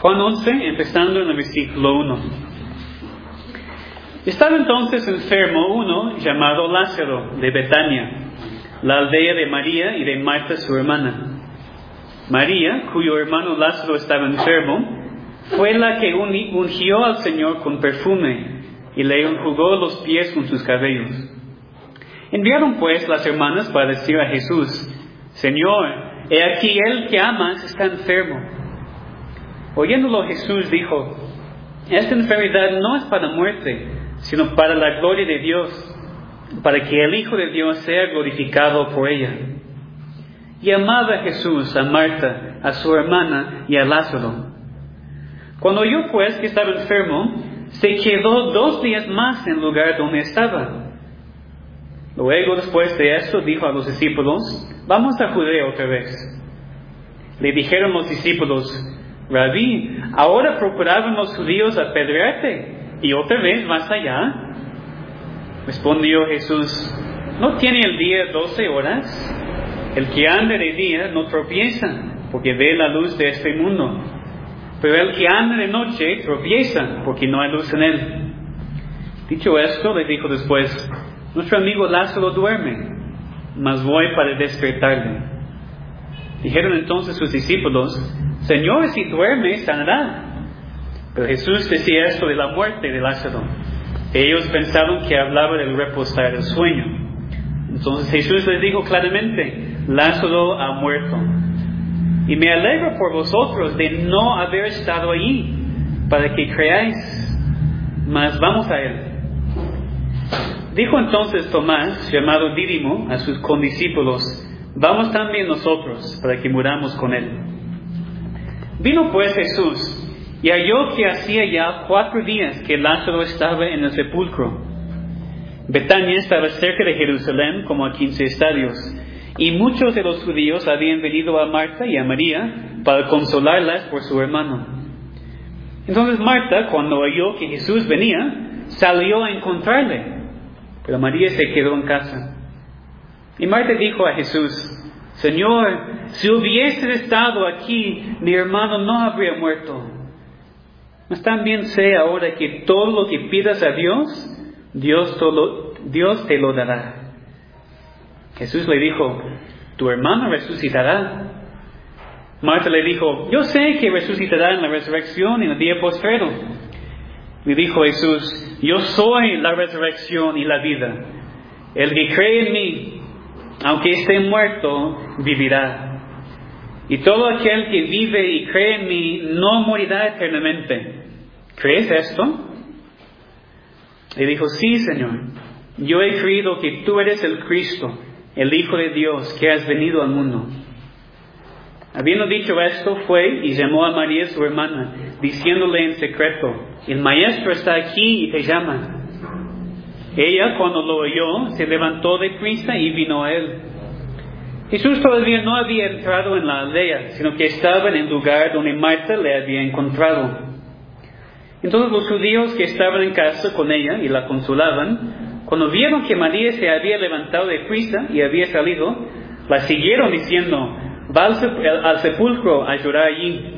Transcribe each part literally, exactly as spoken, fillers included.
Juan once, empezando en el versículo uno. Estaba entonces enfermo uno llamado Lázaro de Betania, la aldea de María y de Marta su hermana. María, cuyo hermano Lázaro estaba enfermo, fue la que ungió al Señor con perfume y le enjugó los pies con sus cabellos. Enviaron pues las hermanas para decir a Jesús: Señor, he aquí el que amas está enfermo. Oyéndolo Jesús dijo: Esta enfermedad no es para muerte, sino para la gloria de Dios, para que el Hijo de Dios sea glorificado por ella. Y amaba Jesús a Marta, a su hermana y a Lázaro. Cuando oyó pues que estaba enfermo, se quedó dos días más en el lugar donde estaba. Luego, después de esto, dijo a los discípulos: Vamos a Judea otra vez. Le dijeron los discípulos: Rabí, ahora procuraban los judíos apedrearte, ¿y otra vez vas allá? Respondió Jesús: ¿No tiene el día doce horas? El que anda de día no tropieza, porque ve la luz de este mundo. Pero el que anda de noche tropieza, porque no hay luz en él. Dicho esto, le dijo después: Nuestro amigo Lázaro duerme, mas voy para despertarle. Dijeron entonces sus discípulos: Señor, si duerme, sanará. Pero Jesús decía esto de la muerte de Lázaro. Ellos pensaron que hablaba del reposar del sueño. Entonces Jesús les dijo claramente: Lázaro ha muerto. Y me alegro por vosotros de no haber estado allí, para que creáis. Mas vamos a él. Dijo entonces Tomás, llamado Dídimo, a sus condiscípulos: Vamos también nosotros, para que muramos con él. Vino pues Jesús, y halló que hacía ya cuatro días que Lázaro estaba en el sepulcro. Betania estaba cerca de Jerusalén, como a quince estadios, y muchos de los judíos habían venido a Marta y a María para consolarlas por su hermano. Entonces Marta, cuando oyó que Jesús venía, salió a encontrarle, pero María se quedó en casa. Y Marta dijo a Jesús: Señor, si hubiese estado aquí, mi hermano no habría muerto. Mas también sé ahora que todo lo que pidas a Dios, Dios, todo, Dios te lo dará. Jesús le dijo: Tu hermano resucitará. Marta le dijo: Yo sé que resucitará en la resurrección en el día postrero. Le dijo Jesús: Yo soy la resurrección y la vida. El que cree en mí, aunque esté muerto, vivirá. Y todo aquel que vive y cree en mí no morirá eternamente. ¿Crees esto? Le dijo: Sí, Señor. Yo he creído que tú eres el Cristo, el Hijo de Dios, que has venido al mundo. Habiendo dicho esto, fue y llamó a María su hermana, diciéndole en secreto: El Maestro está aquí y te llama. Ella, cuando lo oyó, se levantó de prisa y vino a él. Jesús todavía no había entrado en la aldea, sino que estaba en el lugar donde Marta le había encontrado. Entonces los judíos que estaban en casa con ella y la consolaban, cuando vieron que María se había levantado de prisa y había salido, la siguieron diciendo: Va al sepulcro a llorar allí.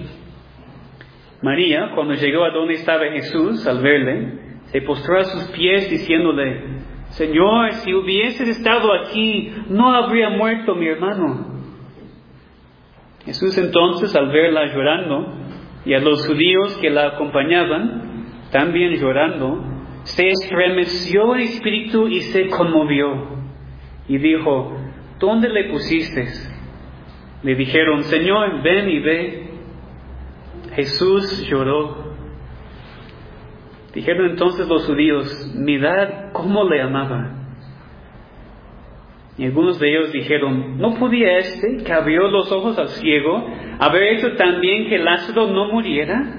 María, cuando llegó a donde estaba Jesús, al verle, se postró a sus pies diciéndole: Señor, si hubieses estado aquí, no habría muerto mi hermano. Jesús entonces, al verla llorando, y a los judíos que la acompañaban, también llorando, se estremeció el espíritu y se conmovió. Y dijo: ¿Dónde le pusiste? Le dijeron: Señor, ven y ve. Jesús lloró. Dijeron entonces los judíos: mirad cómo le amaba. Y algunos de ellos dijeron: ¿no podía este, que abrió los ojos al ciego, haber hecho también que Lázaro no muriera?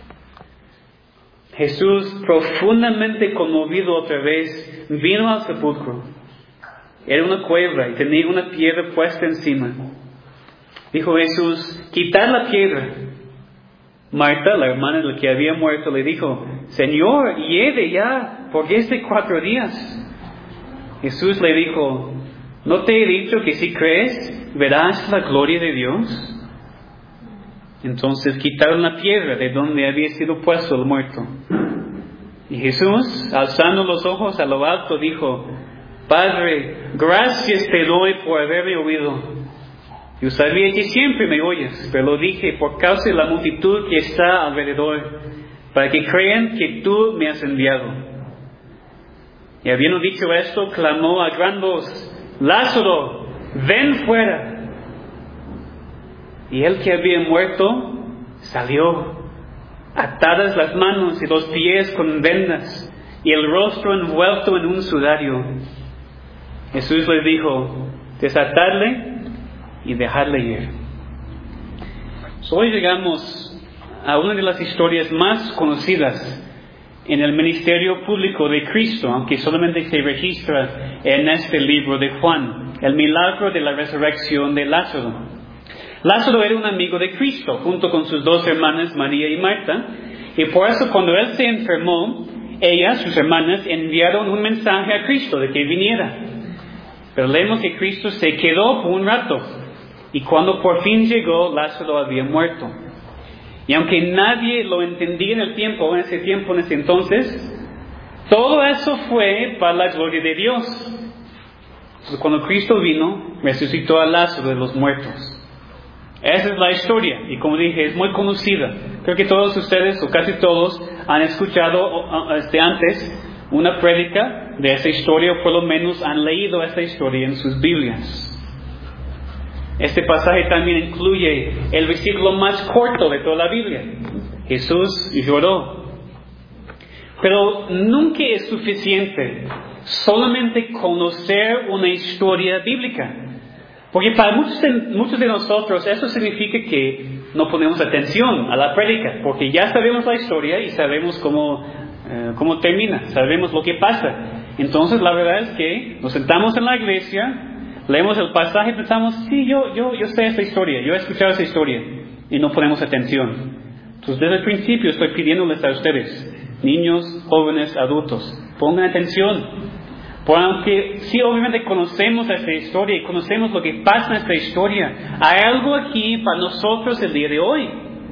Jesús, profundamente conmovido otra vez, vino al sepulcro. Era una cueva y tenía una piedra puesta encima. Dijo Jesús: quitad la piedra. Marta, la hermana del que había muerto, le dijo: Señor, hiede ya, porque es de cuatro días. Jesús le dijo: ¿no te he dicho que si crees, verás la gloria de Dios? Entonces quitaron la piedra de donde había sido puesto el muerto. Y Jesús, alzando los ojos a lo alto, dijo: Padre, gracias te doy por haberme oído. Yo sabía que siempre me oyes, pero lo dije por causa de la multitud que está alrededor, para que crean que tú me has enviado. Y habiendo dicho esto, clamó a gran voz: Lázaro, ven fuera. Y el que había muerto salió, atadas las manos y los pies con vendas, y el rostro envuelto en un sudario. Jesús les dijo: desatadle y dejadle ir. So, hoy llegamos a una de las historias más conocidas en el ministerio público de Cristo, aunque solamente se registra en este libro de Juan, el milagro de la resurrección de Lázaro. Lázaro era un amigo de Cristo, junto con sus dos hermanas, María y Marta, y por eso cuando él se enfermó, ellas, sus hermanas, enviaron un mensaje a Cristo de que viniera. Pero leemos que Cristo se quedó por un rato, y cuando por fin llegó, Lázaro había muerto. Y aunque nadie lo entendía en el tiempo, en ese tiempo, en ese entonces, todo eso fue para la gloria de Dios. Entonces, cuando Cristo vino, resucitó a Lázaro de los muertos. Esa es la historia, y como dije, es muy conocida. Creo que todos ustedes, o casi todos, han escuchado este, antes una prédica de esa historia, o por lo menos han leído esa historia en sus Biblias. Este pasaje también incluye el versículo más corto de toda la Biblia. Jesús lloró. Pero nunca es suficiente solamente conocer una historia bíblica. Porque para muchos de, muchos de nosotros eso significa que no ponemos atención a la prédica, porque ya sabemos la historia y sabemos cómo, eh, cómo termina, sabemos lo que pasa. Entonces la verdad es que nos sentamos en la iglesia, leemos el pasaje y pensamos: sí, yo, yo, yo sé esa historia, yo he escuchado esa historia, y no ponemos atención. Entonces desde el principio estoy pidiéndoles a ustedes, niños, jóvenes, adultos, pongan atención. Porque aunque sí, obviamente conocemos esta historia y conocemos lo que pasa en esta historia, hay algo aquí para nosotros el día de hoy.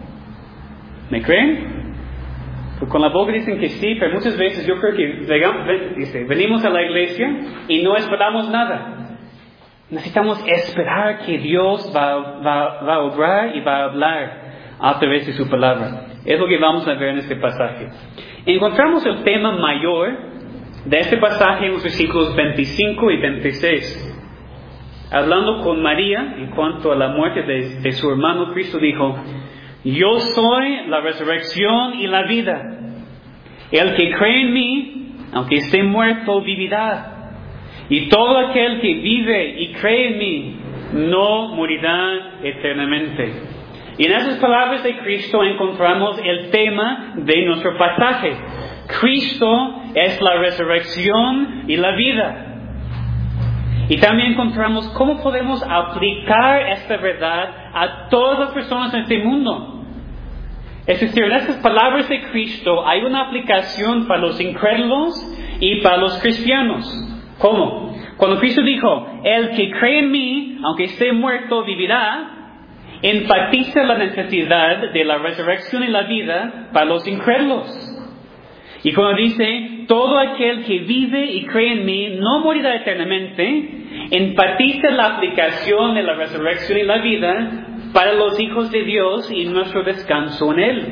¿Me creen? Porque con la boca dicen que sí, pero muchas veces yo creo que llegamos, dice, venimos a la iglesia y no esperamos nada. Necesitamos esperar que Dios va, va, va a obrar y va a hablar a través de su palabra. Es lo que vamos a ver en este pasaje. Encontramos el tema mayor de este pasaje en los versículos veinticinco y veintiséis. Hablando con María en cuanto a la muerte de, de su hermano, Cristo dijo: yo soy la resurrección y la vida. El que cree en mí, aunque esté muerto, vivirá. Y todo aquel que vive y cree en mí, no morirá eternamente. Y en esas palabras de Cristo encontramos el tema de nuestro pasaje. Cristo es la resurrección y la vida. Y también encontramos cómo podemos aplicar esta verdad a todas las personas en este mundo. Es decir, en estas palabras de Cristo hay una aplicación para los incrédulos y para los cristianos. ¿Cómo? Cuando Cristo dijo: el que cree en mí, aunque esté muerto, vivirá, enfatiza la necesidad de la resurrección y la vida para los incrédulos. Y cuando dice: todo aquel que vive y cree en mí no morirá eternamente, enfatiza la aplicación de la resurrección y la vida para los hijos de Dios y nuestro descanso en Él.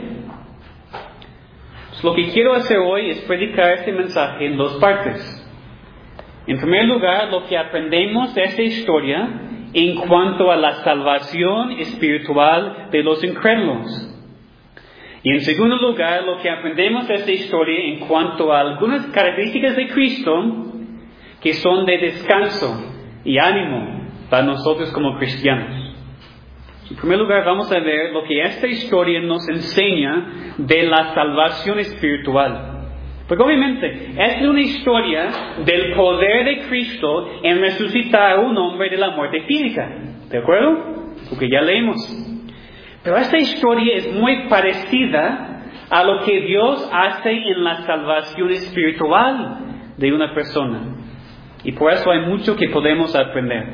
Pues lo que quiero hacer hoy es predicar este mensaje en dos partes. En primer lugar, lo que aprendemos de esta historia en cuanto a la salvación espiritual de los incrédulos. Y en segundo lugar, lo que aprendemos de esta historia en cuanto a algunas características de Cristo que son de descanso y ánimo para nosotros como cristianos. En primer lugar, vamos a ver lo que esta historia nos enseña de la salvación espiritual. Porque obviamente es una historia del poder de Cristo en resucitar a un hombre de la muerte física. ¿De acuerdo? Porque ya leímos. Pero esta historia es muy parecida a lo que Dios hace en la salvación espiritual de una persona. Y por eso hay mucho que podemos aprender.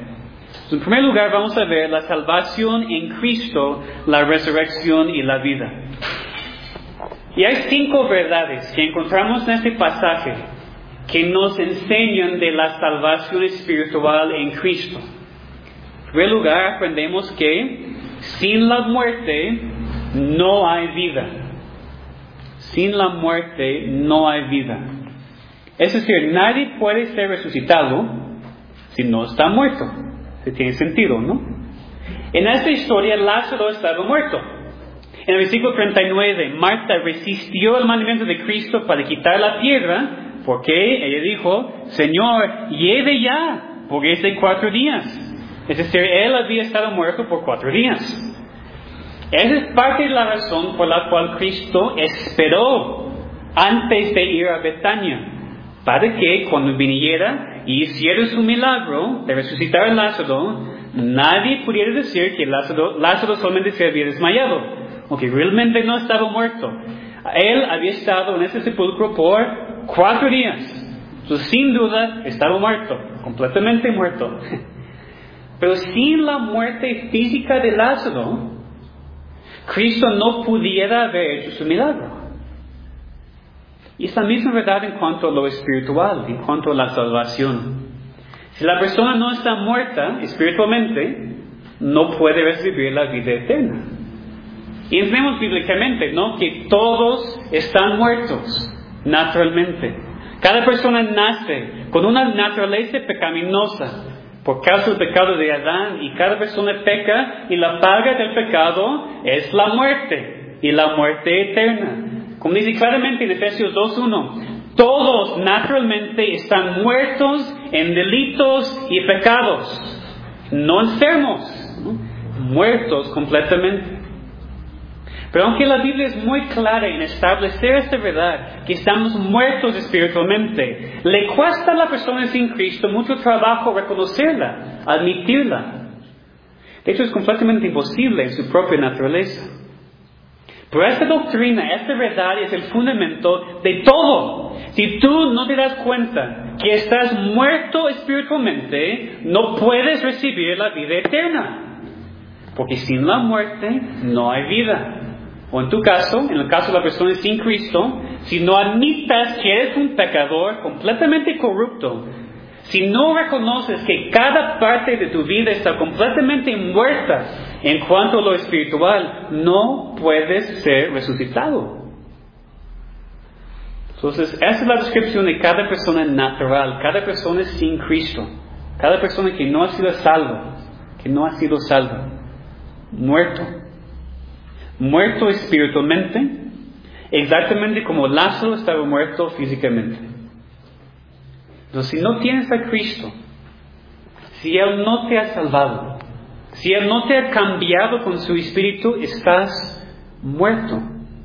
En primer lugar, vamos a ver la salvación en Cristo, la resurrección y la vida. Y hay cinco verdades que encontramos en este pasaje que nos enseñan de la salvación espiritual en Cristo. En primer lugar, aprendemos que sin la muerte no hay vida. Sin la muerte no hay vida. Es decir, nadie puede ser resucitado si no está muerto. Si tiene sentido, ¿no? En esta historia, Lázaro estaba muerto. En el versículo treinta y nueve, Marta resistió el mandamiento de Cristo para quitar la piedra, porque ella dijo, Señor, lleve ya, porque es de cuatro días. Es decir, él había estado muerto por cuatro días. Esa es parte de la razón por la cual Cristo esperó antes de ir a Betania, para que cuando viniera y hiciera su milagro de resucitar a Lázaro, nadie pudiera decir que Lázaro, Lázaro solamente se había desmayado, o que realmente no estaba muerto. Él había estado en ese sepulcro por cuatro días. Entonces, sin duda, estaba muerto, completamente muerto. Pero sin la muerte física de Lázaro, Cristo no pudiera haber hecho su milagro. Y es la misma verdad en cuanto a lo espiritual, en cuanto a la salvación. Si la persona no está muerta espiritualmente, no puede recibir la vida eterna. Y entendemos bíblicamente, ¿no?, que todos están muertos naturalmente. Cada persona nace con una naturaleza pecaminosa por causa del pecado de Adán, y cada persona peca, y la paga del pecado es la muerte, y la muerte eterna. Como dice claramente en Efesios dos uno, todos naturalmente están muertos en delitos y pecados, no enfermos, ¿no?, muertos completamente. Pero aunque la Biblia es muy clara en establecer esta verdad, que estamos muertos espiritualmente, le cuesta a la persona sin Cristo mucho trabajo reconocerla, admitirla. De hecho, es completamente imposible en su propia naturaleza. Pero esta doctrina, esta verdad es el fundamento de todo. Si tú no te das cuenta que estás muerto espiritualmente, no puedes recibir la vida eterna. Porque sin la muerte no hay vida. O en tu caso, en el caso de la persona sin Cristo, si no admitas que eres un pecador completamente corrupto, si no reconoces que cada parte de tu vida está completamente muerta en cuanto a lo espiritual, no puedes ser resucitado. Entonces, esa es la descripción de cada persona natural, cada persona sin Cristo, cada persona que no ha sido salva, que no ha sido salva, muerto. Muerto espiritualmente, exactamente como Lázaro estaba muerto físicamente. Entonces, si no tienes a Cristo, si Él no te ha salvado, si Él no te ha cambiado con su Espíritu, estás muerto.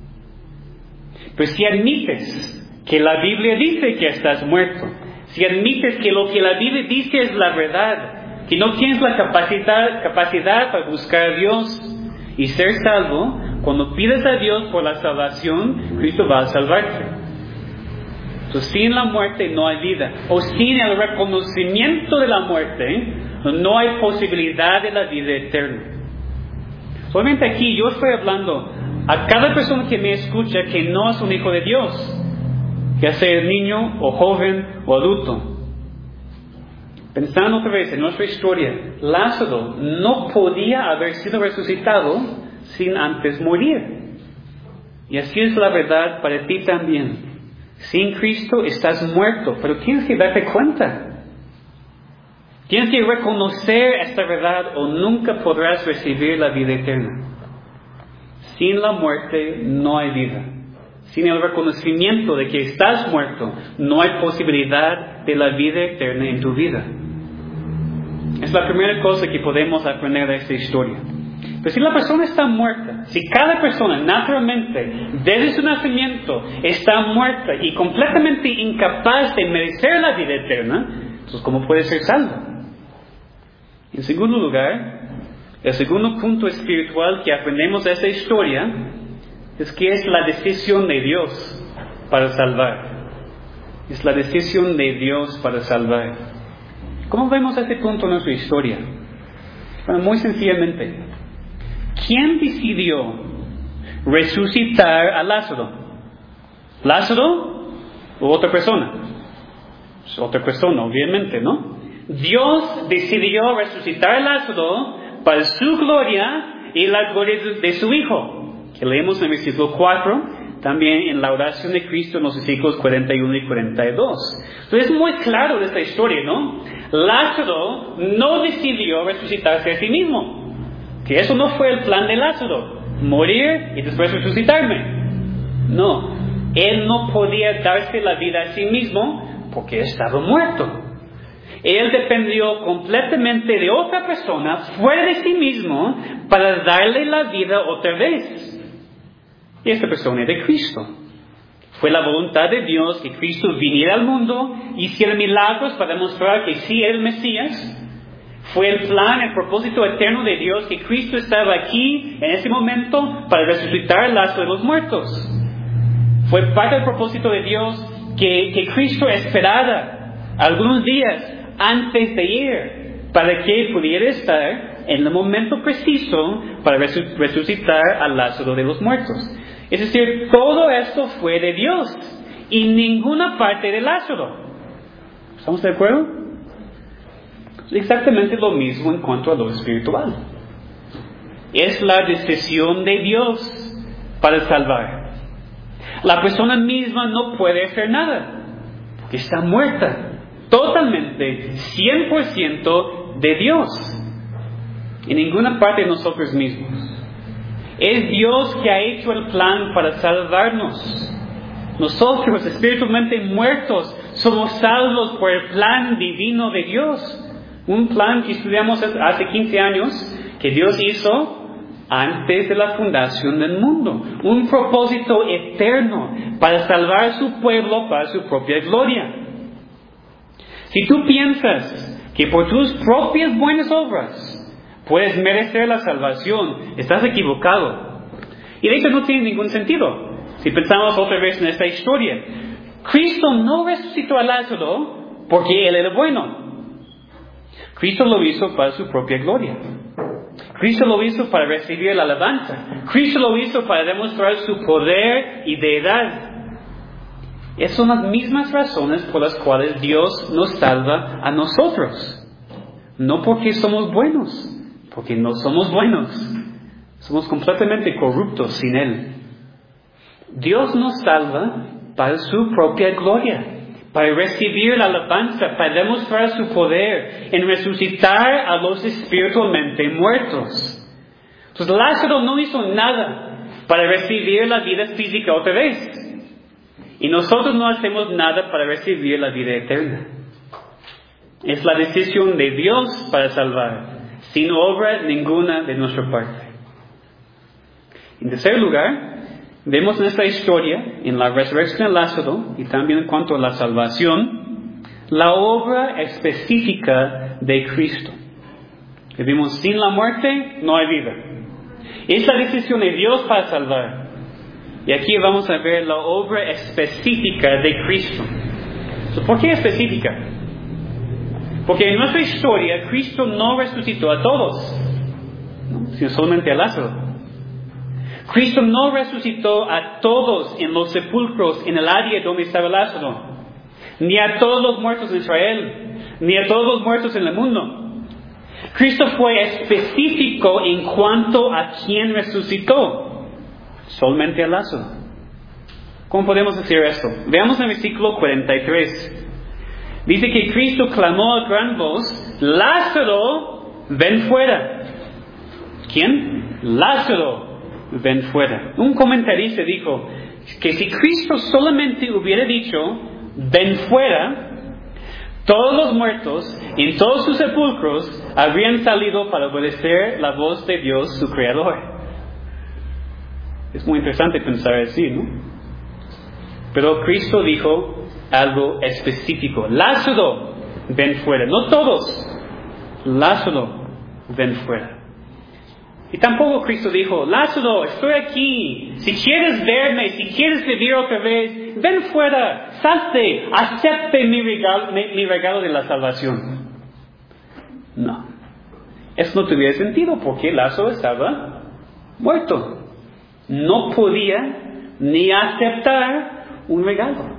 Pero si admites que la Biblia dice que estás muerto, si admites que lo que la Biblia dice es la verdad, que no tienes la capacidad, capacidad para buscar a Dios y ser salvo, cuando pides a Dios por la salvación, Cristo va a salvarte. Entonces, sin la muerte no hay vida. O sin el reconocimiento de la muerte, no hay posibilidad de la vida eterna. Solamente aquí yo estoy hablando a cada persona que me escucha que no es un hijo de Dios, ya sea niño o joven o adulto. Pensando otra vez en nuestra historia, Lázaro no podía haber sido resucitado sin antes morir. Y así es la verdad para ti también. Sin Cristo estás muerto, pero tienes que darte cuenta. Tienes que reconocer esta verdad o nunca podrás recibir la vida eterna. Sin la muerte no hay vida. Sin el reconocimiento de que estás muerto, no hay posibilidad de la vida eterna en tu vida. Es la primera cosa que podemos aprender de esta historia. Pero si la persona está muerta, si cada persona naturalmente, desde su nacimiento, está muerta y completamente incapaz de merecer la vida eterna, entonces ¿cómo puede ser salvo? En segundo lugar, el segundo punto espiritual que aprendemos de esta historia es que es la decisión de Dios para salvar. Es la decisión de Dios para salvar. ¿Cómo vemos este punto en nuestra historia? Bueno, muy sencillamente, ¿quién decidió resucitar a Lázaro? ¿Lázaro o otra persona? Pues otra persona, obviamente, ¿no? Dios decidió resucitar a Lázaro para su gloria y la gloria de su Hijo, que leemos en el versículo cuatro, también en la oración de Cristo en los versículos cuarenta y uno y cuarenta y dos. Entonces es muy claro de esta historia, ¿no? Lázaro no decidió resucitarse a sí mismo, que eso no fue el plan de Lázaro, morir y después resucitarme. No, él no podía darse la vida a sí mismo porque estaba muerto. Él dependió completamente de otra persona, fuera de sí mismo, para darle la vida otra vez. Y esta persona era Cristo. Fue la voluntad de Dios que Cristo viniera al mundo, hiciera milagros para demostrar que sí era el Mesías. Fue el plan, el propósito eterno de Dios que Cristo estaba aquí en ese momento para resucitar al Lázaro de los muertos. Fue parte del propósito de Dios que, que Cristo esperara algunos días antes de ir, para que pudiera estar en el momento preciso para resucitar al Lázaro de los muertos. Es decir, todo esto fue de Dios y ninguna parte de Lázaro. ¿Estamos de acuerdo? Exactamente lo mismo en cuanto a lo espiritual. Es la decisión de Dios para salvar. La persona misma no puede hacer nada, porque está muerta. Totalmente, cien por ciento de Dios, en ninguna parte de nosotros mismos. Es Dios que ha hecho el plan para salvarnos. Nosotros, espiritualmente muertos, somos salvos por el plan divino de Dios. Un plan que estudiamos hace quince años, que Dios hizo antes de la fundación del mundo. Un propósito eterno para salvar a su pueblo para su propia gloria. Si tú piensas que por tus propias buenas obras puedes merecer la salvación, estás equivocado. Y de hecho no tiene ningún sentido. Si pensamos otra vez en esta historia, Cristo no resucitó a Lázaro porque Él era bueno. Cristo lo hizo para su propia gloria. Cristo lo hizo para recibir la alabanza. Cristo lo hizo para demostrar su poder y deidad. Esas son las mismas razones por las cuales Dios nos salva a nosotros. No porque somos buenos, porque no somos buenos. Somos completamente corruptos sin Él. Dios nos salva para su propia gloria, para recibir la alabanza, para demostrar su poder en resucitar a los espiritualmente muertos. Entonces Lázaro no hizo nada para recibir la vida física otra vez. Y nosotros no hacemos nada para recibir la vida eterna. Es la decisión de Dios para salvar, sin obra ninguna de nuestra parte. En tercer lugar, vemos en esta historia, en la resurrección de Lázaro, y también en cuanto a la salvación, la obra específica de Cristo. Vivimos sin la muerte, no hay vida. Es la decisión de Dios para salvar. Y aquí vamos a ver la obra específica de Cristo. ¿Por qué específica? Porque en nuestra historia, Cristo no resucitó a todos, ¿no? Sino solamente a Lázaro. Cristo no resucitó a todos en los sepulcros en el área donde estaba Lázaro, ni a todos los muertos de Israel, ni a todos los muertos en el mundo. Cristo fue específico en cuanto a quién resucitó. Solamente a Lázaro. ¿Cómo podemos decir esto? Veamos en el versículo cuarenta y tres. Dice que Cristo clamó a gran voz: Lázaro, ven fuera. ¿Quién? Lázaro, ven fuera. Un comentarista dijo que si Cristo solamente hubiera dicho ven fuera, todos los muertos en todos sus sepulcros habrían salido para obedecer la voz de Dios, su Creador. Es muy interesante pensar así, ¿no? Pero Cristo dijo algo específico: Lázaro, ven fuera. No todos. Lázaro, ven fuera. Y tampoco Cristo dijo: Lázaro, estoy aquí. Si quieres verme, si quieres vivir otra vez, ven fuera, salte, acepte mi regalo, mi, mi regalo de la salvación. No. Eso no tuviera sentido porque Lázaro estaba muerto. No podía ni aceptar un regalo.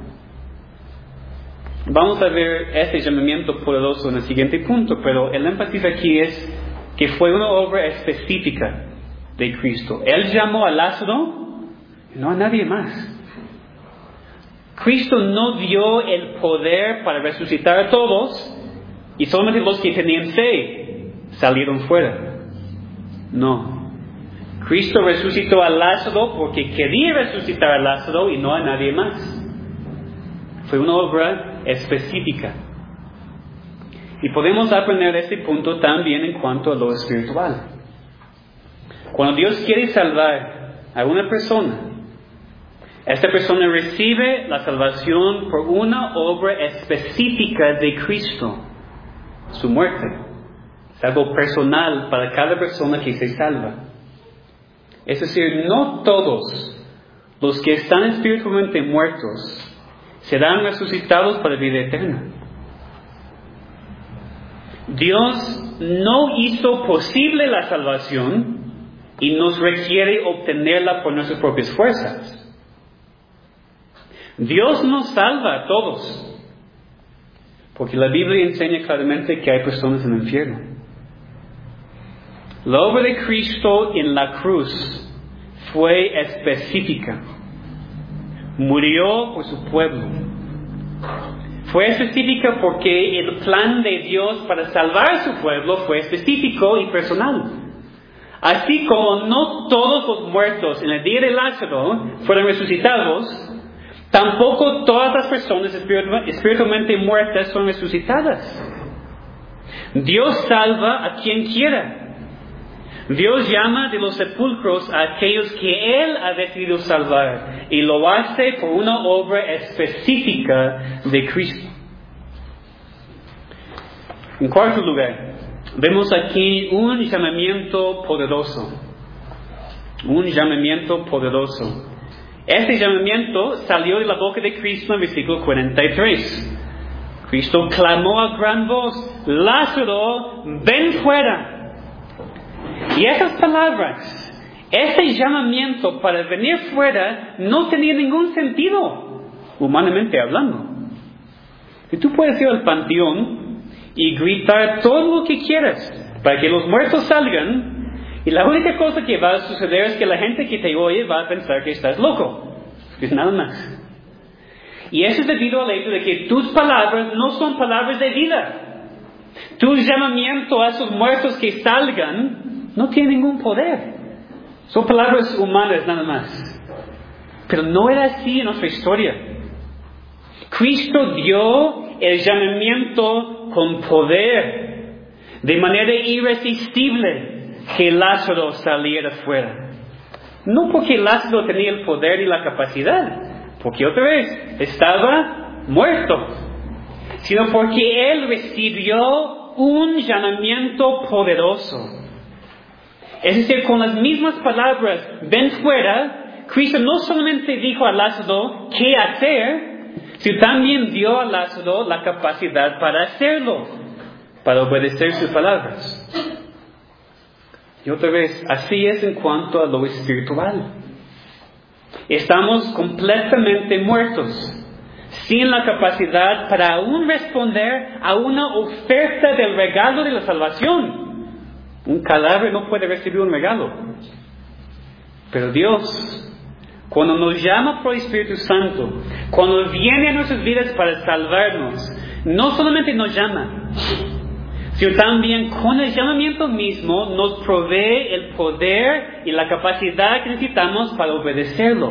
Vamos a ver este llamamiento poderoso en el siguiente punto, pero el énfasis aquí es que fue una obra específica de Cristo. Él llamó a Lázaro y no a nadie más. Cristo no dio el poder para resucitar a todos y solamente los que tenían fe salieron fuera. No. Cristo resucitó a Lázaro porque quería resucitar a Lázaro y no a nadie más. Fue una obra específica. Y podemos aprender este punto también en cuanto a lo espiritual. Cuando Dios quiere salvar a una persona, esta persona recibe la salvación por una obra específica de Cristo, su muerte. Es algo personal para cada persona que se salva. Es decir, no todos los que están espiritualmente muertos serán resucitados para vida eterna. Dios no hizo posible la salvación y nos requiere obtenerla por nuestras propias fuerzas. Dios nos salva a todos, porque la Biblia enseña claramente que hay personas en el infierno. La obra de Cristo en la cruz fue específica. Murió por su pueblo. Fue específica porque el plan de Dios para salvar a su pueblo fue específico y personal. Así como no todos los muertos en el día de Lázaro fueron resucitados, tampoco todas las personas espiritualmente muertas son resucitadas. Dios salva a quien quiera. Dios llama de los sepulcros a aquellos que Él ha decidido salvar y lo hace por una obra específica de Cristo. En cuarto lugar, vemos aquí un llamamiento poderoso. Un llamamiento poderoso. Este llamamiento salió de la boca de Cristo en el versículo cuarenta y tres. Cristo clamó a gran voz: Lázaro, ven fuera. Y esas palabras, este llamamiento para venir fuera, no tenía ningún sentido, humanamente hablando. Y tú puedes ir al panteón y gritar todo lo que quieras para que los muertos salgan, y la única cosa que va a suceder es que la gente que te oye va a pensar que estás loco. Es nada más. Y eso es debido al hecho de que tus palabras no son palabras de vida. Tu llamamiento a esos muertos que salgan no tiene ningún poder. Son palabras humanas nada más. Pero no era así en nuestra historia. Cristo dio el llamamiento con poder, de manera irresistible, que Lázaro saliera fuera. No porque Lázaro tenía el poder y la capacidad, porque otra vez estaba muerto, sino porque él recibió un llamamiento poderoso. Es decir, con las mismas palabras, ven fuera, Cristo no solamente dijo a Lázaro qué hacer, sino también dio a Lázaro la capacidad para hacerlo, para obedecer sus palabras. Y otra vez, así es en cuanto a lo espiritual. Estamos completamente muertos, sin la capacidad para aún responder a una oferta del regalo de la salvación. Un cadáver no puede recibir un regalo. Pero Dios, cuando nos llama por el Espíritu Santo, cuando viene a nuestras vidas para salvarnos, no solamente nos llama, sino también con el llamamiento mismo nos provee el poder y la capacidad que necesitamos para obedecerlo.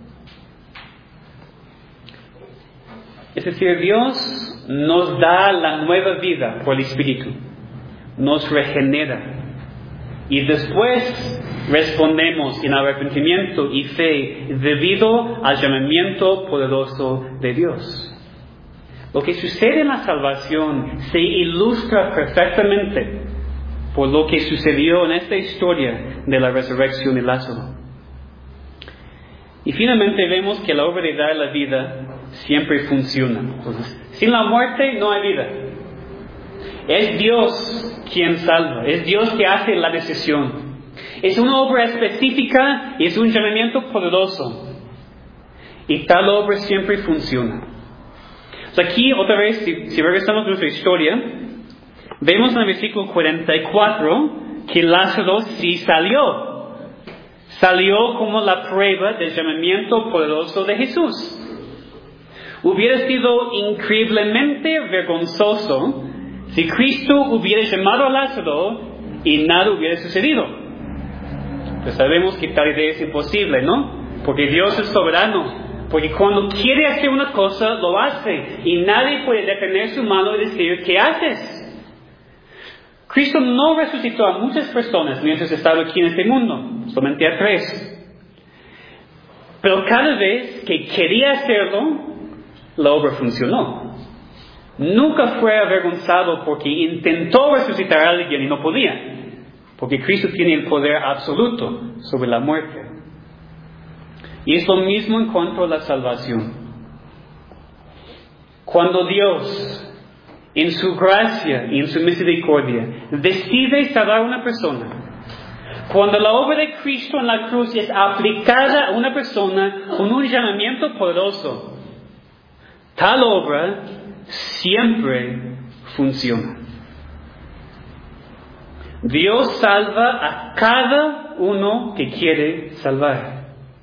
Es decir, Dios nos da la nueva vida por el Espíritu, nos regenera. Y después respondemos en arrepentimiento y fe debido al llamamiento poderoso de Dios. Lo que sucede en la salvación se ilustra perfectamente por lo que sucedió en esta historia de la resurrección de Lázaro. Y finalmente vemos que la obra de dar la vida siempre funciona. Entonces, sin la muerte no hay vida. Es Dios quien salva, es Dios que hace la decisión. Es una obra específica y es un llamamiento poderoso. Y tal obra siempre funciona. O sea, aquí otra vez, si, si regresamos a nuestra historia, vemos en el versículo cuarenta y cuatro que Lázaro sí salió. Salió como la prueba del llamamiento poderoso de Jesús. Hubiera sido increíblemente vergonzoso si Cristo hubiera llamado a Lázaro y nada hubiera sucedido. Pues sabemos que tal idea es imposible, ¿no? Porque Dios es soberano. Porque cuando quiere hacer una cosa, lo hace. Y nadie puede detener su mano y decir, ¿qué haces? Cristo no resucitó a muchas personas mientras estaba aquí en este mundo. Solamente a tres. Pero cada vez que quería hacerlo, la obra funcionó. Nunca fue avergonzado porque intentó resucitar a alguien y no podía. Porque Cristo tiene el poder absoluto sobre la muerte. Y es lo mismo en cuanto a la salvación. Cuando Dios, en su gracia y en su misericordia, decide salvar a una persona, cuando la obra de Cristo en la cruz es aplicada a una persona con un llamamiento poderoso, tal obra siempre funciona. Dios salva a cada uno que quiere salvar.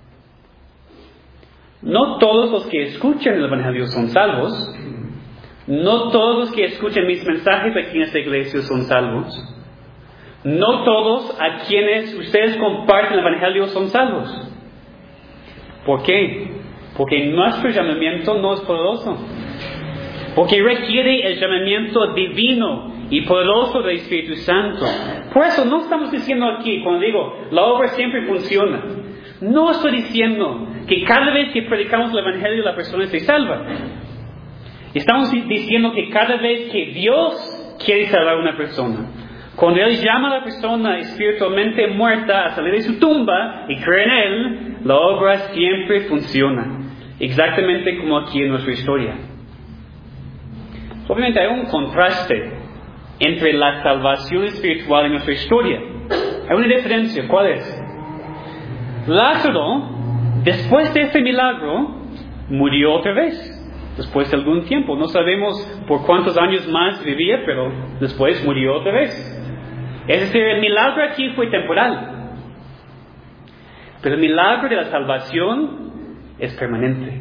No todos los que escuchan el Evangelio son salvos. No todos los que escuchan mis mensajes aquí en esta iglesia son salvos. No todos a quienes ustedes comparten el Evangelio son salvos. ¿Por qué? Porque nuestro llamamiento no es poderoso. Porque requiere el llamamiento divino y poderoso del Espíritu Santo. Por eso no estamos diciendo aquí, cuando digo, la obra siempre funciona. No estoy diciendo que cada vez que predicamos el Evangelio la persona se salva. Estamos diciendo que cada vez que Dios quiere salvar a una persona, cuando Él llama a la persona espiritualmente muerta a salir de su tumba y cree en Él, la obra siempre funciona. Exactamente como aquí en nuestra historia. Obviamente hay un contraste entre la salvación espiritual y nuestra historia. Hay una diferencia. ¿Cuál es? Lázaro, después de este milagro, murió otra vez. Después de algún tiempo. No sabemos por cuántos años más vivía, pero después murió otra vez. Es decir, el milagro aquí fue temporal. Pero el milagro de la salvación es permanente.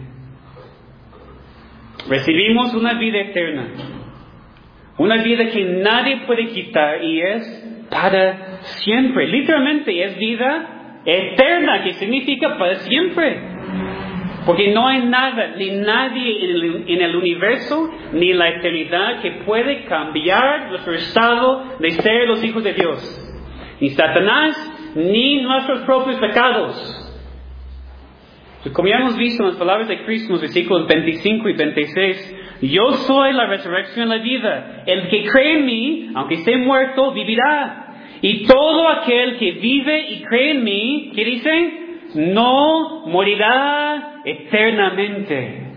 Recibimos una vida eterna. Una vida que nadie puede quitar y es para siempre. Literalmente es vida eterna, que significa para siempre. Porque no hay nada, ni nadie en el, en el universo, ni en la eternidad que puede cambiar nuestro estado de ser los hijos de Dios. Ni Satanás, ni nuestros propios pecados. Como ya hemos visto en las palabras de Cristo, en los versículos veinticinco y veintiséis, yo soy la resurrección y la vida. El que cree en mí, aunque esté muerto, vivirá. Y todo aquel que vive y cree en mí, ¿qué dice? No morirá eternamente.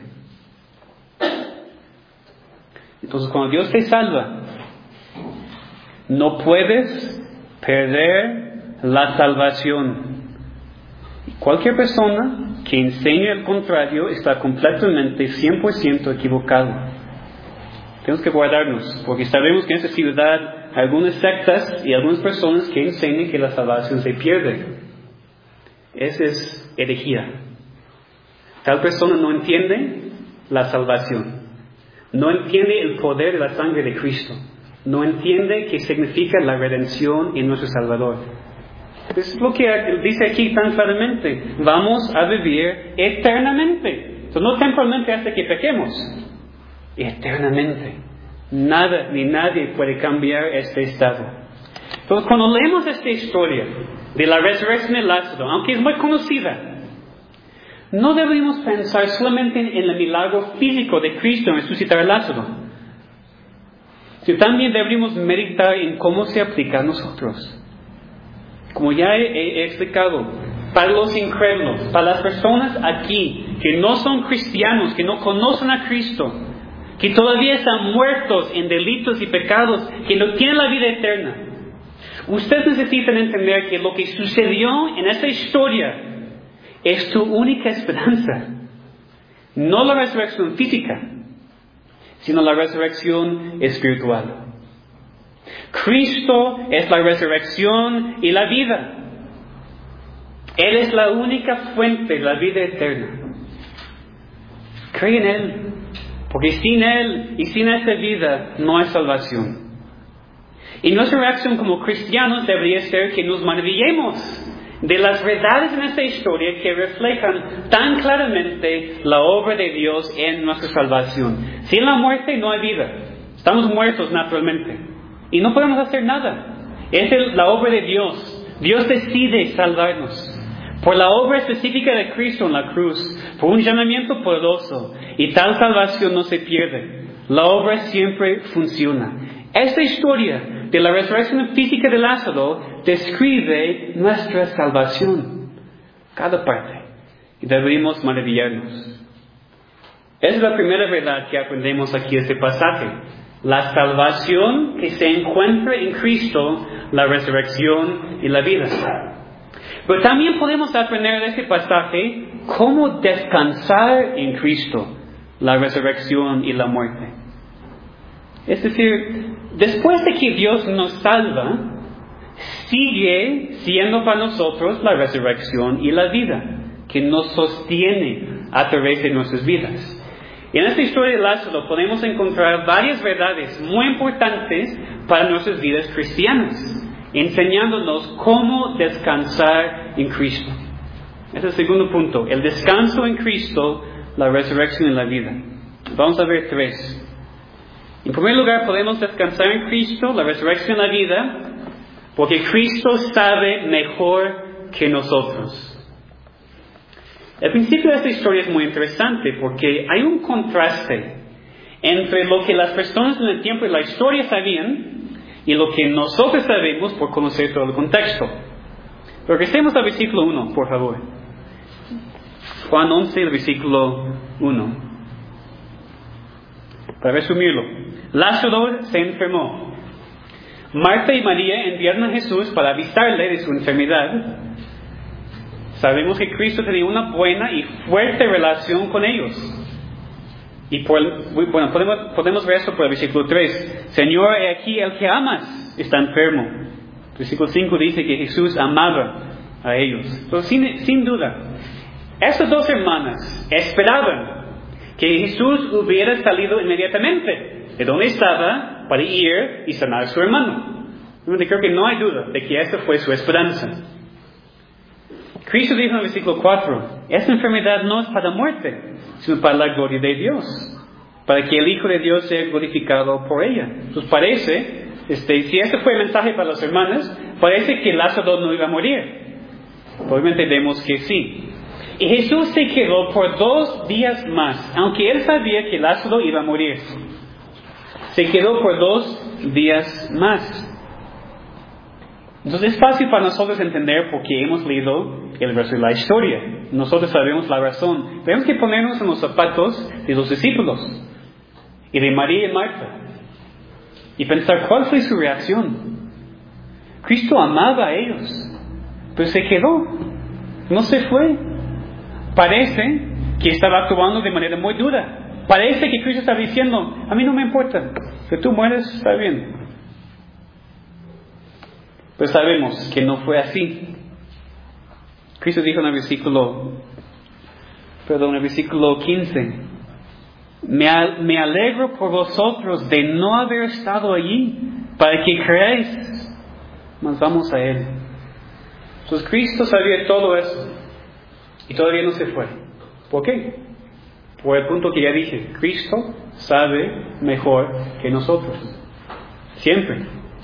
Entonces, cuando Dios te salva, no puedes perder la salvación. Cualquier persona que enseñe el contrario está completamente cien por ciento equivocado. Tenemos que guardarnos, porque sabemos que en esta ciudad hay algunas sectas y algunas personas que enseñan que la salvación se pierde. Esa es herejía. Tal persona no entiende la salvación. No entiende el poder de la sangre de Cristo. No entiende qué significa la redención en nuestro Salvador. Es lo que dice aquí tan claramente. Vamos a vivir eternamente. Entonces, no temporalmente hasta que pequemos. Eternamente. Nada ni nadie puede cambiar este estado. Entonces, cuando leemos esta historia de la resurrección de Lázaro, aunque es muy conocida, no debemos pensar solamente en el milagro físico de Cristo en resucitar a Lázaro, sino también deberíamos meditar en cómo se aplica a nosotros. Como ya he, he explicado, para los incrédulos, para las personas aquí que no son cristianos, que no conocen a Cristo, que todavía están muertos en delitos y pecados, que no tienen la vida eterna. Ustedes necesitan entender que lo que sucedió en esta historia es tu única esperanza. No la resurrección física, sino la resurrección espiritual. Cristo es la resurrección y la vida. Él es la única fuente de la vida eterna. Cree en Él, porque sin Él y sin esta vida no hay salvación. Y nuestra reacción como cristianos debería ser que nos maravillemos de las verdades en esta historia que reflejan tan claramente la obra de Dios en nuestra salvación. Sin la muerte no hay vida. Estamos muertos naturalmente. Y no podemos hacer nada. Es la obra de Dios. Dios decide salvarnos. Por la obra específica de Cristo en la cruz. Por un llamamiento poderoso. Y tal salvación no se pierde. La obra siempre funciona. Esta historia de la resurrección física de Lázaro describe nuestra salvación. Cada parte. Y deberíamos maravillarnos. Esa es la primera verdad que aprendemos aquí en este pasaje. La salvación que se encuentra en Cristo, la resurrección y la vida. Pero también podemos aprender de este pasaje cómo descansar en Cristo, la resurrección y la muerte. Es decir, después de que Dios nos salva, sigue siendo para nosotros la resurrección y la vida, que nos sostiene a través de nuestras vidas. Y en esta historia de Lázaro podemos encontrar varias verdades muy importantes para nuestras vidas cristianas, enseñándonos cómo descansar en Cristo. Ese es el segundo punto, el descanso en Cristo, la resurrección y la vida. Vamos a ver tres. En primer lugar, podemos descansar en Cristo, la resurrección y la vida, porque Cristo sabe mejor que nosotros. El principio de esta historia es muy interesante porque hay un contraste entre lo que las personas en el tiempo de la historia sabían y lo que nosotros sabemos por conocer todo el contexto. Regresemos al versículo uno, por favor. Juan once, el versículo uno. Para resumirlo, Lázaro se enfermó. Marta y María enviaron a Jesús para avisarle de su enfermedad. Sabemos que Cristo tenía una buena y fuerte relación con ellos. Y por el, bueno, podemos, podemos ver esto por el versículo tres. Señor, he aquí el que amas está enfermo. El versículo cinco dice que Jesús amaba a ellos. Pero sin, sin duda, estas dos hermanas esperaban que Jesús hubiera salido inmediatamente de donde estaba para ir y sanar a su hermano. Creo que no hay duda de que esa fue su esperanza. Cristo dijo en el versículo cuatro, esta enfermedad no es para muerte, sino para la gloria de Dios, para que el Hijo de Dios sea glorificado por ella. Entonces parece, este, si este fue el mensaje para las hermanas, parece que Lázaro no iba a morir. Obviamente vemos que sí. Y Jesús se quedó por dos días más, aunque él sabía que Lázaro iba a morir. Se quedó por dos días más. Entonces es fácil para nosotros entender porque hemos leído el resto de la historia. Nosotros sabemos la razón. Tenemos que ponernos en los zapatos de los discípulos y de María y Marta y pensar cuál fue su reacción. Cristo amaba a ellos, pero se quedó, no se fue. Parece que estaba actuando de manera muy dura. Parece que Cristo estaba diciendo, a mí no me importa, que tú mueres, está bien. Pero sabemos que no fue así. Cristo dijo en el versículo, perdón, en el versículo quince, me, al, me alegro por vosotros de no haber estado allí, para que creáis, mas vamos a Él. Entonces Cristo sabía todo eso, y todavía no se fue. ¿Por qué? Por el punto que ya dije, Cristo sabe mejor que nosotros. Siempre.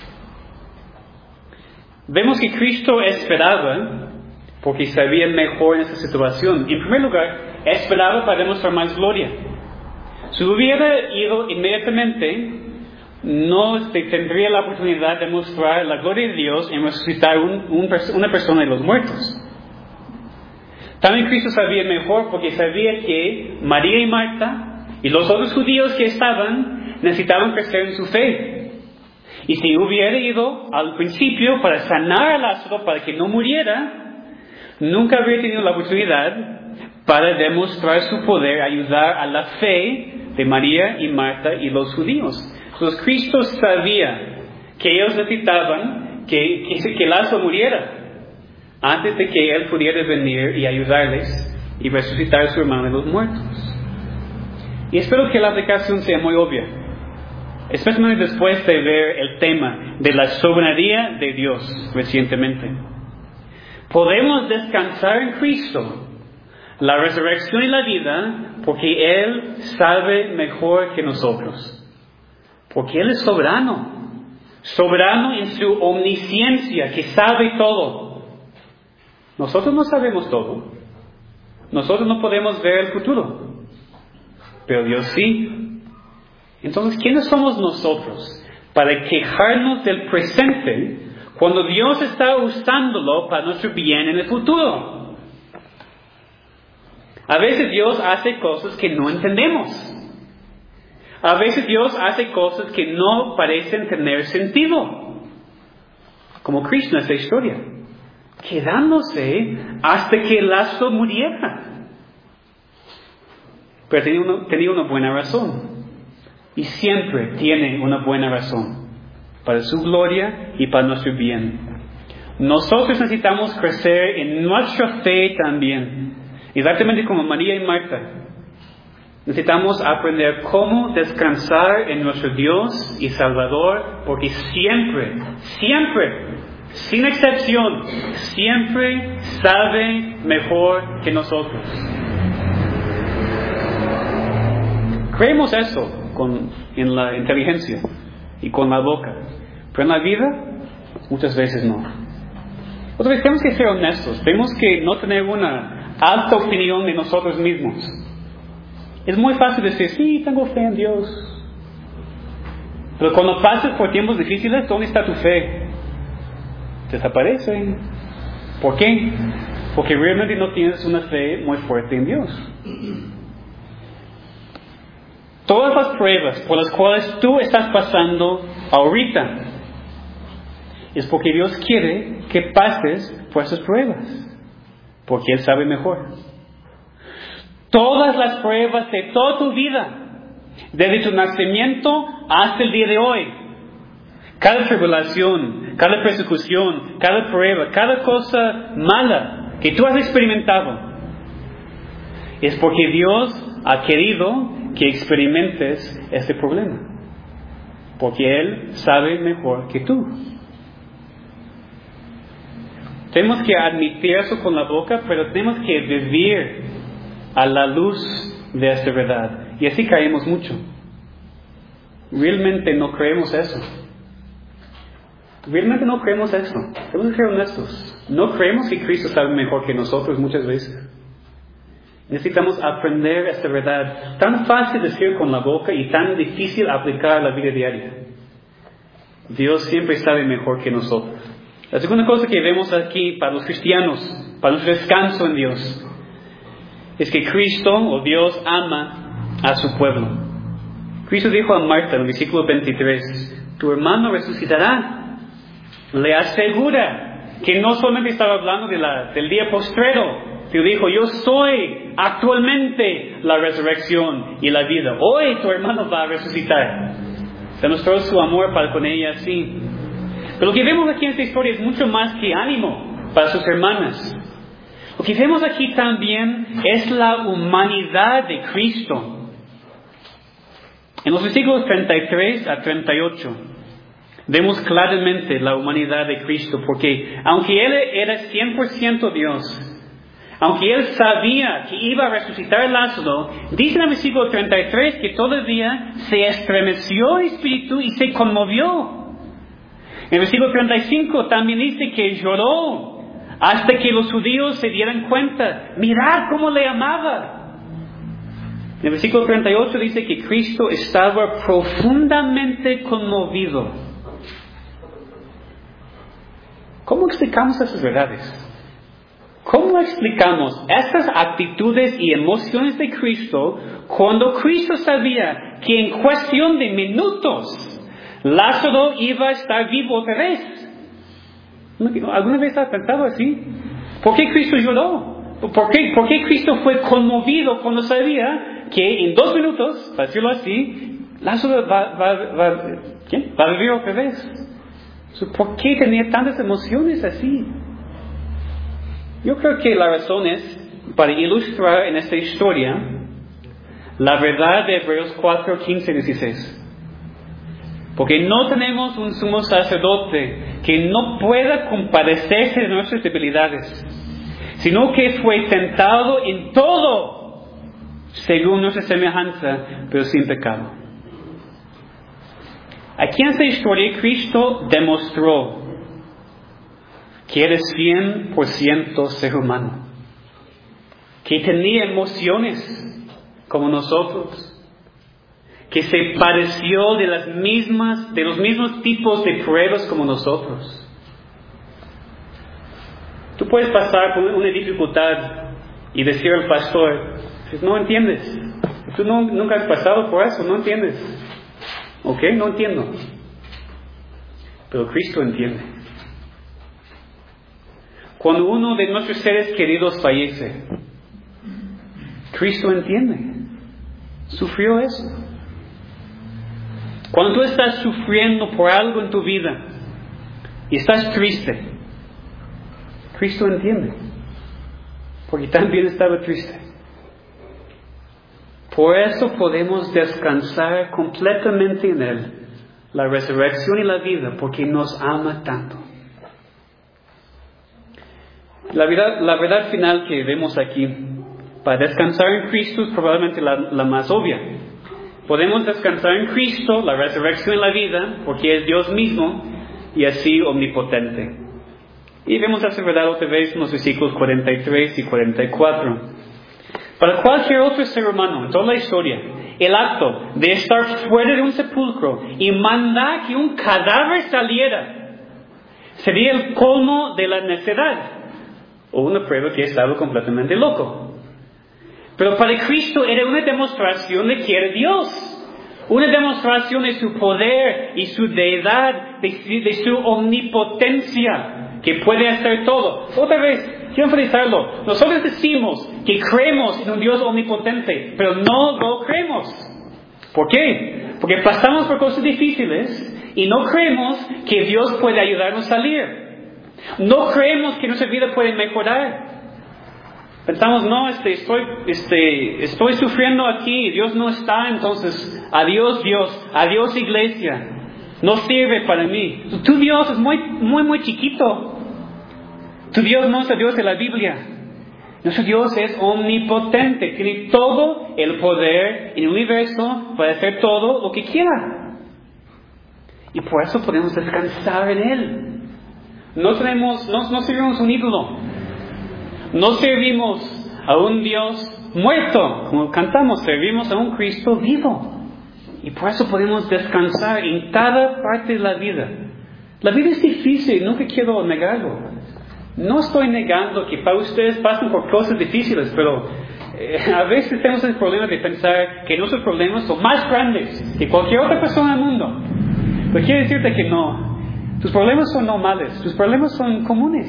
Vemos que Cristo esperaba, porque sabía mejor en esa situación. En primer lugar, esperaba para demostrar más gloria. Si hubiera ido inmediatamente, no tendría la oportunidad de mostrar la gloria de Dios en resucitar un, un, una persona de los muertos. También Cristo sabía mejor porque sabía que María y Marta Y los otros judíos que estaban necesitaban crecer en su fe. Y si hubiera ido al principio para sanar a Lázaro, para que no muriera, nunca habría tenido la oportunidad para demostrar su poder, ayudar a la fe de María y Marta y los judíos. Entonces Cristo sabía que ellos necesitaban que, que, que Lázaro muriera antes de que Él pudiera venir y ayudarles y resucitar a su hermano de los muertos. Y espero que la aplicación sea muy obvia, especialmente después de ver el tema de la soberanía de Dios recientemente. Podemos descansar en Cristo, la resurrección y la vida, porque Él sabe mejor que nosotros. Porque Él es soberano. Soberano en su omnisciencia, que sabe todo. Nosotros no sabemos todo. Nosotros no podemos ver el futuro. Pero Dios sí. Entonces, ¿quiénes somos nosotros para quejarnos del presente cuando Dios está usándolo para nuestro bien en el futuro? A veces Dios hace cosas que no entendemos. A veces Dios hace cosas que no parecen tener sentido. Como Cristo en esta historia, quedándose hasta que Lázaro muriera. Pero tenía una, tenía una buena razón. Y siempre tiene una buena razón. Para su gloria y para nuestro bien. Nosotros necesitamos crecer en nuestra fe también. Exactamente como María y Marta. Necesitamos aprender cómo descansar en nuestro Dios y Salvador, porque siempre, siempre, sin excepción, siempre sabe mejor que nosotros. Creemos eso con, en la inteligencia y con la boca, pero en la vida muchas veces no. Otra vez tenemos que ser honestos, tenemos que no tener una alta opinión de nosotros mismos. Es muy fácil decir, sí, tengo fe en Dios. Pero cuando pasas por tiempos difíciles, ¿dónde está tu fe? Desaparece. ¿Por qué? Porque realmente no tienes una fe muy fuerte en Dios. Todas las pruebas por las cuales tú estás pasando ahorita es porque Dios quiere que pases por esas pruebas. Porque Él sabe mejor. Todas las pruebas de toda tu vida, desde tu nacimiento hasta el día de hoy, cada tribulación, cada persecución, cada prueba, cada cosa mala que tú has experimentado, es porque Dios ha querido que experimentes este problema. Porque Él sabe mejor que tú. Tenemos que admitir eso con la boca, pero tenemos que vivir a la luz de esta verdad. Y así caemos mucho. Realmente no creemos eso. Realmente no creemos eso. Tenemos que ser honestos. No creemos que Cristo sabe mejor que nosotros muchas veces. Necesitamos aprender esta verdad. Tan fácil decir con la boca y tan difícil aplicar a la vida diaria. Dios siempre sabe mejor que nosotros. La segunda cosa que vemos aquí para los cristianos, para nuestro descanso en Dios, es que Cristo o Dios ama a su pueblo. Cristo dijo a Marta en el versículo veintitrés, tu hermano resucitará. Le asegura que no solamente estaba hablando de la, del día postrero, pero dijo, yo soy actualmente la resurrección y la vida. Hoy tu hermano va a resucitar. Demostró su amor para con ella así. Pero lo que vemos aquí en esta historia es mucho más que ánimo para sus hermanas. Lo que vemos aquí también es la humanidad de Cristo. En los versículos treinta y tres a treinta y ocho vemos claramente la humanidad de Cristo, porque aunque Él era cien por ciento Dios, aunque Él sabía que iba a resucitar a Lázaro, dice en el versículo treinta y tres que todavía se estremeció el espíritu y se conmovió. En el versículo treinta y cinco también dice que lloró hasta que los judíos se dieran cuenta. Mirad cómo le amaba. En el versículo treinta y ocho dice que Cristo estaba profundamente conmovido. ¿Cómo explicamos esas verdades? ¿Cómo explicamos estas actitudes y emociones de Cristo cuando Cristo sabía que en cuestión de minutos Lázaro iba a estar vivo otra vez? ¿Alguna vez has pensado así? ¿Por qué Cristo lloró? ¿Por qué, por qué Cristo fue conmovido cuando sabía que en dos minutos, para decirlo así, Lázaro va, va, va, ¿quién? va a vivir otra vez? ¿Por qué tenía tantas emociones así? Yo creo que la razón es para ilustrar en esta historia la verdad de Hebreos cuatro, quince y dieciséis. Porque no tenemos un sumo sacerdote que no pueda compadecerse de nuestras debilidades, sino que fue tentado en todo según nuestra semejanza, pero sin pecado. Aquí en esta historia Cristo demostró que era cien por ciento ser humano, que tenía emociones como nosotros, que se padeció de las mismas, de los mismos tipos de pruebas como nosotros. Tú puedes pasar por una dificultad y decir al pastor, no entiendes, tú no, nunca has pasado por eso, no entiendes. ¿Ok? No entiendo. Pero Cristo entiende. Cuando uno de nuestros seres queridos fallece, Cristo entiende. Sufrió eso. Cuando tú estás sufriendo por algo en tu vida y estás triste, Cristo entiende, porque también estaba triste. Por eso podemos descansar completamente en Él, la resurrección y la vida, porque nos ama tanto. La verdad, la verdad final que vemos aquí, para descansar en Cristo es probablemente la, la más obvia. Podemos descansar en Cristo, la resurrección y la vida, porque es Dios mismo y así omnipotente. Y vemos esa verdad otra vez en los versículos cuarenta y tres y cuarenta y cuatro. Para cualquier otro ser humano en toda la historia, el acto de estar fuera de un sepulcro y mandar que un cadáver saliera sería el colmo de la necedad, o una prueba que estaba completamente loco. Pero para Cristo era una demostración de que era Dios, una demostración de su poder y su deidad, de, de su omnipotencia, que puede hacer todo. Otra vez, quiero enfatizarlo, nosotros decimos que creemos en un Dios omnipotente, pero no lo creemos. ¿Por qué? Porque pasamos por cosas difíciles y no creemos que Dios puede ayudarnos a salir. No creemos que nuestra vida puede mejorar. Pensamos, no, este, estoy, este, estoy sufriendo aquí, Dios no está, entonces, adiós Dios, adiós iglesia, no sirve para mí. Tu Dios es muy, muy, muy chiquito. Tu Dios no es el Dios de la Biblia. Nuestro Dios es omnipotente, tiene todo el poder en el universo para hacer todo lo que quiera. Y por eso podemos descansar en Él. No tenemos, no, no servimos un ídolo. No servimos a un Dios muerto, como cantamos, servimos a un Cristo vivo. Y por eso podemos descansar en cada parte de la vida. La vida es difícil, nunca quiero negarlo. No estoy negando que para ustedes pasen por cosas difíciles, pero eh, a veces tenemos el problema de pensar que nuestros problemas son más grandes que cualquier otra persona en el mundo. Pero quiero decirte que no. Tus problemas son normales, tus problemas son comunes.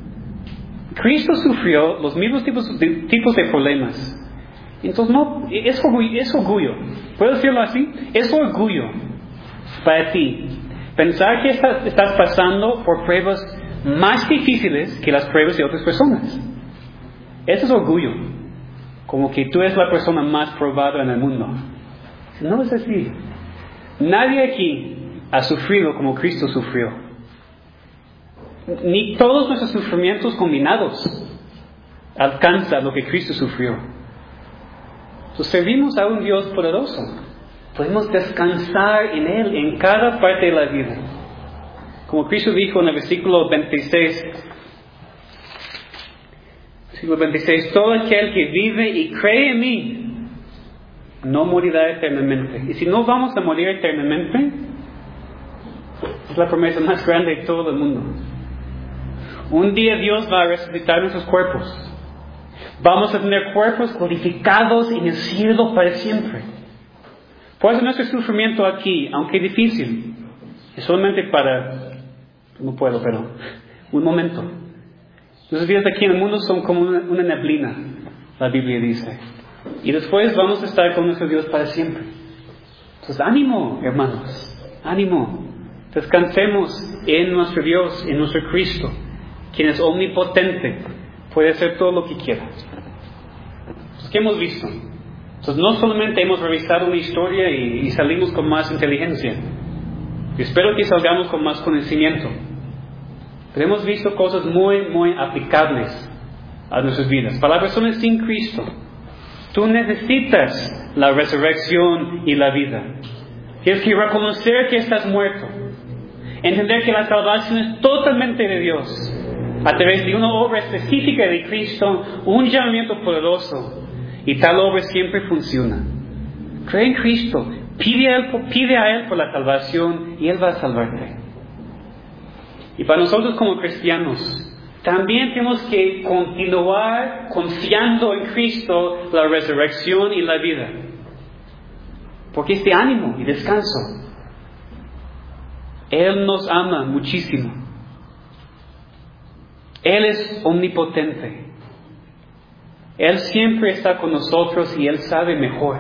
Cristo sufrió los mismos tipos de, tipos de problemas. Entonces, no, es orgullo, es orgullo. ¿Puedo decirlo así? Es orgullo para ti pensar que estás, estás pasando por pruebas más difíciles que las pruebas de otras personas. Eso es orgullo. Como que tú eres la persona más probada en el mundo. No es así. Nadie aquí ha sufrido como Cristo sufrió. Ni todos nuestros sufrimientos combinados alcanzan lo que Cristo sufrió. Entonces, servimos a un Dios poderoso. Podemos descansar en Él en cada parte de la vida. Como Cristo dijo en el versículo veintiséis, versículo veintiséis, todo aquel que vive y cree en mí no morirá eternamente. Y si no vamos a morir eternamente, es la promesa más grande de todo el mundo. Un día Dios va a resucitar nuestros cuerpos. Vamos a tener cuerpos glorificados en el cielo para siempre. Por eso nuestro sufrimiento aquí, aunque difícil, es solamente para, no puedo, pero un momento. Nuestras vidas aquí en el mundo son como una, una neblina, la Biblia dice. Y después vamos a estar con nuestro Dios para siempre. Entonces, ánimo, hermanos, ánimo. Descansemos en nuestro Dios, en nuestro Cristo, quien es omnipotente, puede hacer todo lo que quiera. Entonces, ¿qué hemos visto? Entonces, no solamente hemos revisado una historia y, y salimos con más inteligencia. Yo espero que salgamos con más conocimiento. Pero hemos visto cosas muy, muy aplicables a nuestras vidas. Para las personas sin Cristo, tú necesitas la resurrección y la vida. Tienes que reconocer que estás muerto. Entender que la salvación es totalmente de Dios. A través de una obra específica de Cristo, un llamamiento poderoso. Y tal obra siempre funciona. Cree en Cristo. Pide a Él, pide a Él por la salvación y Él va a salvarte. Y para nosotros como cristianos, también tenemos que continuar confiando en Cristo, la resurrección y la vida. Porque es de ánimo y descanso. Él nos ama muchísimo. Él es omnipotente. Él siempre está con nosotros y Él sabe mejor.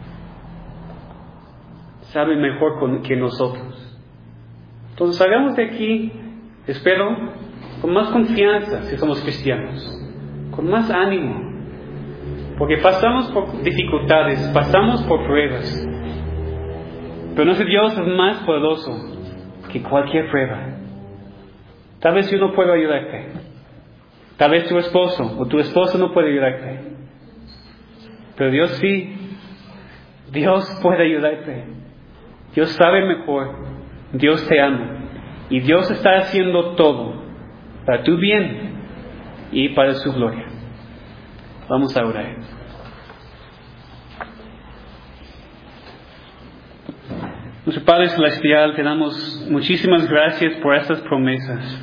Sabe mejor con, que nosotros. Entonces salgamos de aquí, espero, con más confianza si somos cristianos. Con más ánimo. Porque pasamos por dificultades, pasamos por pruebas. Pero nuestro Dios es más poderoso que cualquier prueba. Tal vez yo no puedo ayudarte. Tal vez tu esposo o tu esposa no puede ayudarte. Pero Dios sí. Dios puede ayudarte. Dios sabe mejor. Dios te ama. Y Dios está haciendo todo para tu bien y para su gloria. Vamos a orar. Nuestro Padre Celestial, te damos muchísimas gracias por estas promesas,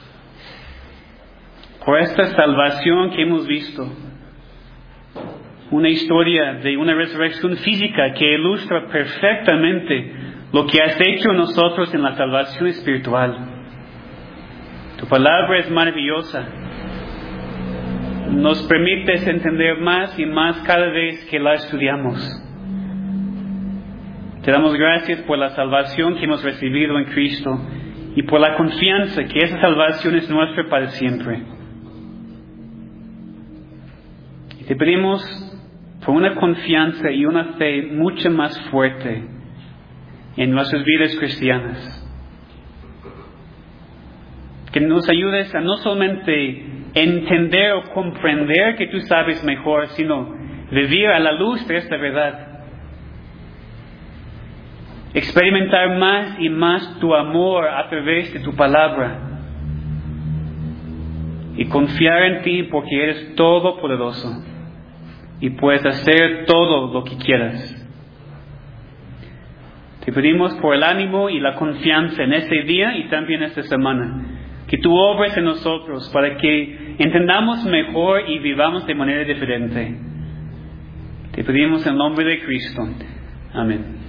por esta salvación que hemos visto. Una historia de una resurrección física que ilustra perfectamente lo que has hecho en nosotros en la salvación espiritual. Tu palabra es maravillosa. Nos permites entender más y más cada vez que la estudiamos. Te damos gracias por la salvación que hemos recibido en Cristo y por la confianza que esa salvación es nuestra para siempre. Y te pedimos por una confianza y una fe mucho más fuerte en nuestras vidas cristianas. Que nos ayudes a no solamente entender o comprender que tú sabes mejor, sino vivir a la luz de esta verdad. Experimentar más y más tu amor a través de tu palabra. Y confiar en ti porque eres todopoderoso. Y puedes hacer todo lo que quieras. Te pedimos por el ánimo y la confianza en este día y también esta semana. Que tú obres en nosotros para que entendamos mejor y vivamos de manera diferente. Te pedimos en el nombre de Cristo. Amén.